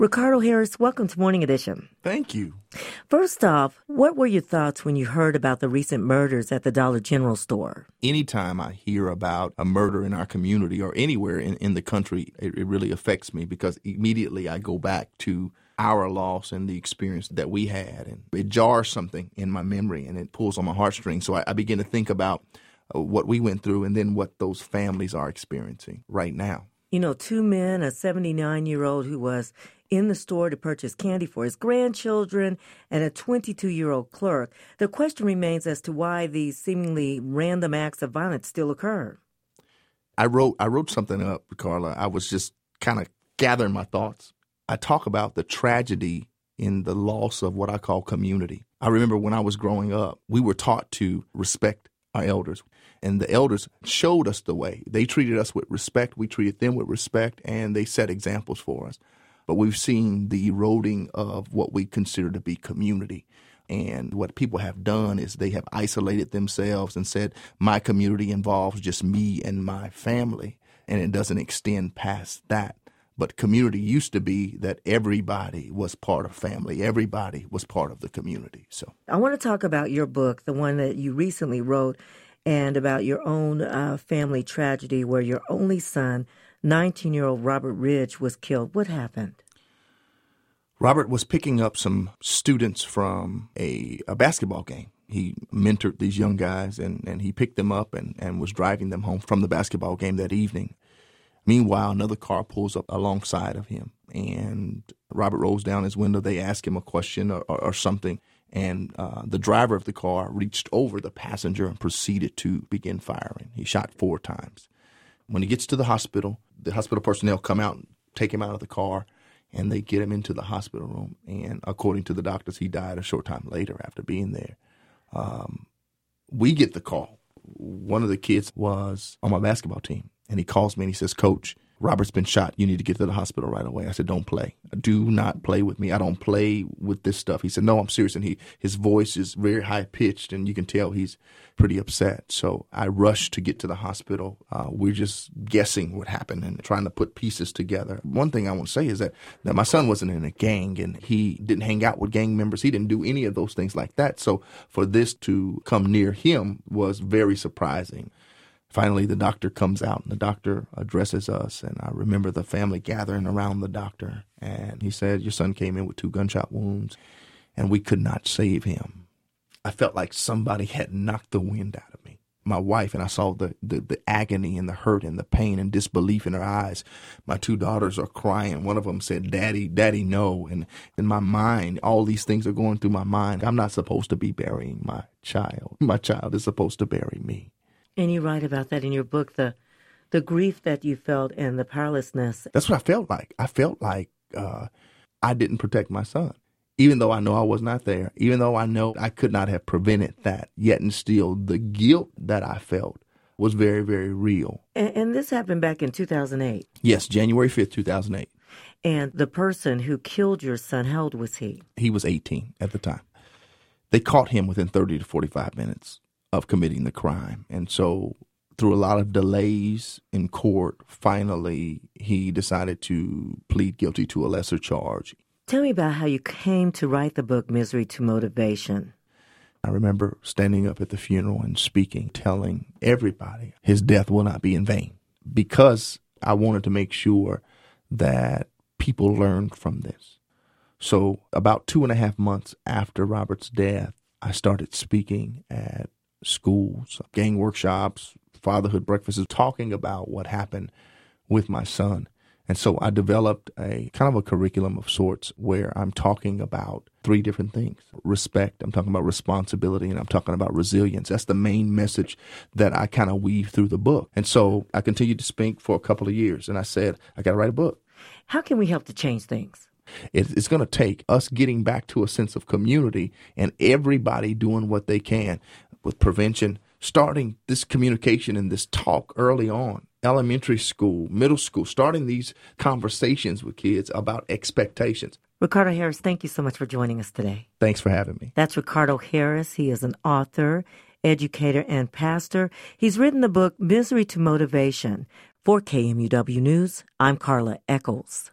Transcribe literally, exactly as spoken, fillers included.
Ricardo Harris, welcome to Morning Edition. Thank you. First off, what were your thoughts when you heard about the recent murders at the Dollar General store? Anytime I hear about a murder in our community or anywhere in, in the country, it, it really affects me because immediately I go back to our loss and the experience that we had. And it jars something in my memory and it pulls on my heartstrings. So I, I begin to think about uh, what we went through and then what those families are experiencing right now. You know, two men, a seventy-nine-year-old who was in the store to purchase candy for his grandchildren, and a twenty-two-year-old clerk. The question remains as to why these seemingly random acts of violence still occur. I wrote I wrote something up, Carla. I was just kind of gathering my thoughts. I talk about the tragedy in the loss of what I call community. I remember when I was growing up, we were taught to respect our elders. And the elders showed us the way. They treated us with respect. We treated them with respect, and they set examples for us. But we've seen the eroding of what we consider to be community. And what people have done is they have isolated themselves and said, my community involves just me and my family, and it doesn't extend past that. But community used to be that everybody was part of family. Everybody was part of the community. So I want to talk about your book, the one that you recently wrote, and about your own uh, family tragedy where your only son, nineteen-year-old Robert Ridge, was killed. What happened? Robert was picking up some students from a, a basketball game. He mentored these young guys, and, and he picked them up and, and was driving them home from the basketball game that evening. Meanwhile, another car pulls up alongside of him, and Robert rolls down his window. They ask him a question or, or, or something, and uh, the driver of the car reached over the passenger and proceeded to begin firing. He shot four times. When he gets to the hospital, the hospital personnel come out and take him out of the car, and they get him into the hospital room. And according to the doctors, he died a short time later after being there. Um, we get the call. One of the kids was on my basketball team. And he calls me and he says, Coach, Robert's been shot. You need to get to the hospital right away. I said, don't play. Do not play with me. I don't play with this stuff. He said, no, I'm serious. And he his voice is very high pitched, and you can tell he's pretty upset. So I rushed to get to the hospital. Uh, we're just guessing what happened and trying to put pieces together. One thing I want to say is that, that my son wasn't in a gang, and he didn't hang out with gang members. He didn't do any of those things like that. So for this to come near him was very surprising. Finally, the doctor comes out, and the doctor addresses us, and I remember the family gathering around the doctor, and he said, your son came in with two gunshot wounds, and we could not save him. I felt like somebody had knocked the wind out of me. My wife, and I saw the, the, the agony and the hurt and the pain and disbelief in her eyes. My two daughters are crying. One of them said, Daddy, Daddy, no. And in my mind, all these things are going through my mind. I'm not supposed to be burying my child. My child is supposed to bury me. And you write about that in your book, the the grief that you felt and the powerlessness. That's what I felt like. I felt like uh, I didn't protect my son, even though I know I was not there, even though I know I could not have prevented that. Yet and still, the guilt that I felt was very, very real. And, and this happened back in two thousand eight. Yes, January fifth, two thousand eight. And the person who killed your son, how old was he? He was eighteen at the time. They caught him within thirty to forty-five minutes of committing the crime. And so through a lot of delays in court, finally he decided to plead guilty to a lesser charge. Tell me about how you came to write the book, Misery to Motivation. I remember standing up at the funeral and speaking, telling everybody his death will not be in vain, because I wanted to make sure that people learned from this. So about two and a half months after Robert's death, I started speaking at schools, gang workshops, fatherhood breakfasts, talking about what happened with my son. And so I developed a kind of a curriculum of sorts where I'm talking about three different things. Respect, I'm talking about responsibility, and I'm talking about resilience. That's the main message that I kind of weave through the book. And so I continued to speak for a couple of years, and I said, I got to write a book. How can we help to change things? It's going to take us getting back to a sense of community and everybody doing what they can with prevention, starting this communication and this talk early on, elementary school, middle school, starting these conversations with kids about expectations. Ricardo Harris, thank you so much for joining us today. Thanks for having me. That's Ricardo Harris. He is an author, educator, and pastor. He's written the book, Misery to Motivation. For K M U W News, I'm Carla Eccles.